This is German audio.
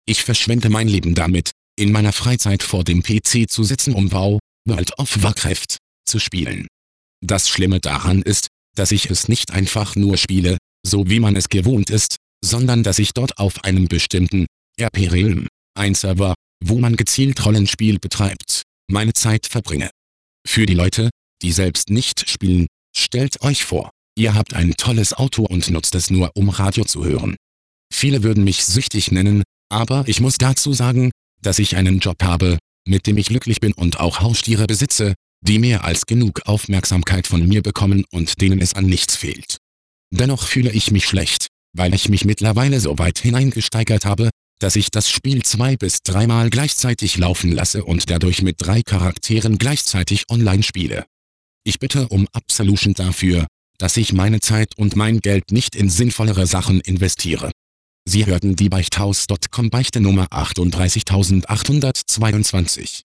Ich verschwende mein Leben damit, in meiner Freizeit vor dem PC zu sitzen, um WoW, World of Warcraft, zu spielen. Das Schlimme daran ist, dass ich es nicht einfach nur spiele, so wie man es gewohnt ist, sondern dass ich dort auf einem bestimmten RP-Realm, ein Server, wo man gezielt Rollenspiel betreibt, meine Zeit verbringe. Für die Leute, die selbst nicht spielen, stellt euch vor, ihr habt ein tolles Auto und nutzt es nur, um Radio zu hören. Viele würden mich süchtig nennen, aber ich muss dazu sagen, dass ich einen Job habe, mit dem ich glücklich bin und auch Haustiere besitze, die mehr als genug Aufmerksamkeit von mir bekommen und denen es an nichts fehlt. Dennoch fühle ich mich schlecht, weil ich mich mittlerweile so weit hineingesteigert habe, dass ich das Spiel 2- bis 3-mal gleichzeitig laufen lasse und dadurch mit 3 Charakteren gleichzeitig online spiele. Ich bitte um Absolution dafür, dass ich meine Zeit und mein Geld nicht in sinnvollere Sachen investiere. Sie hörten die Beichthaus.com Beichte Nummer 38822.